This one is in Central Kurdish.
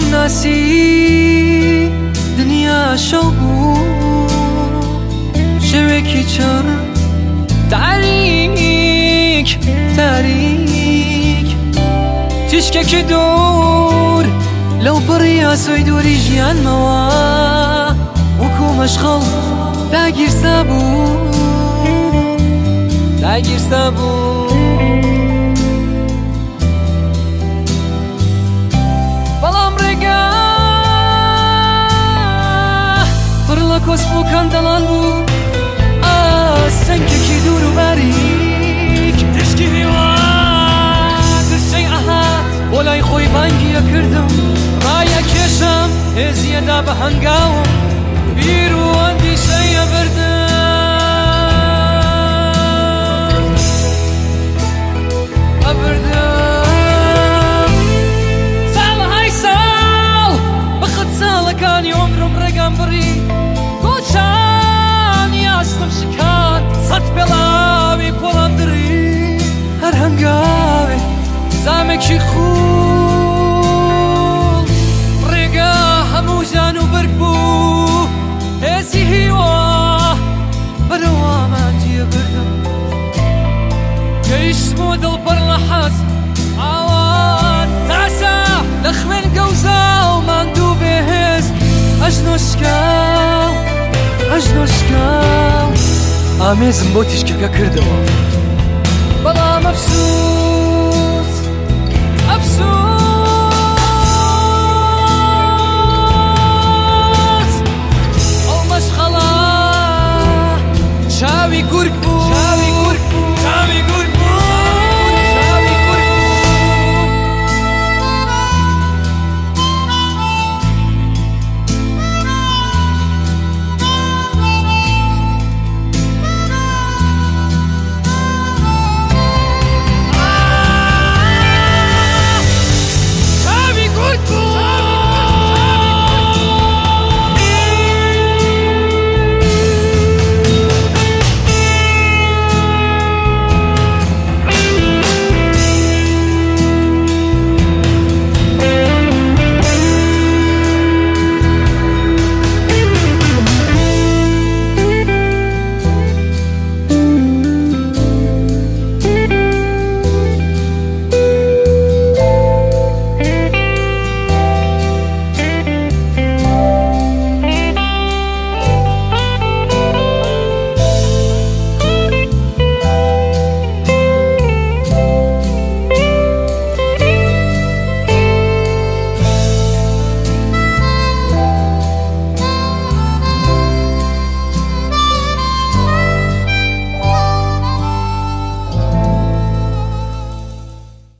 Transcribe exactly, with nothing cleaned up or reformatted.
ناسی دنیا شو شوکی چر تاریک تاریک تشکه که دور لو بریا سوی دوری جیان موا وکو مشغل داگیر سابو داگیر سابو کسبو کندلان بود از سنگکی دور و باریک تشکی دیوان درچه احاد بولای خوی بانگی کردم رای کشم هزیه دا به هنگاوم بیرو اندیشه بردم بردم سال های سال بخد سال کانی عمرم رگم بری استم شکان صد بلاوی پولندری هر هنگاوی زامکی خول رگا همو جانو بربو هزی هیوا بروا من جی بردم گیشمو دل بر لحظ آوان تعسا لخمن قوزا ومن دو بهز اجنوشکاو اجنوشکاو آمیزم بۆ تیشکەکە کردەوە بەڵام ئەفسوس ئەفسوس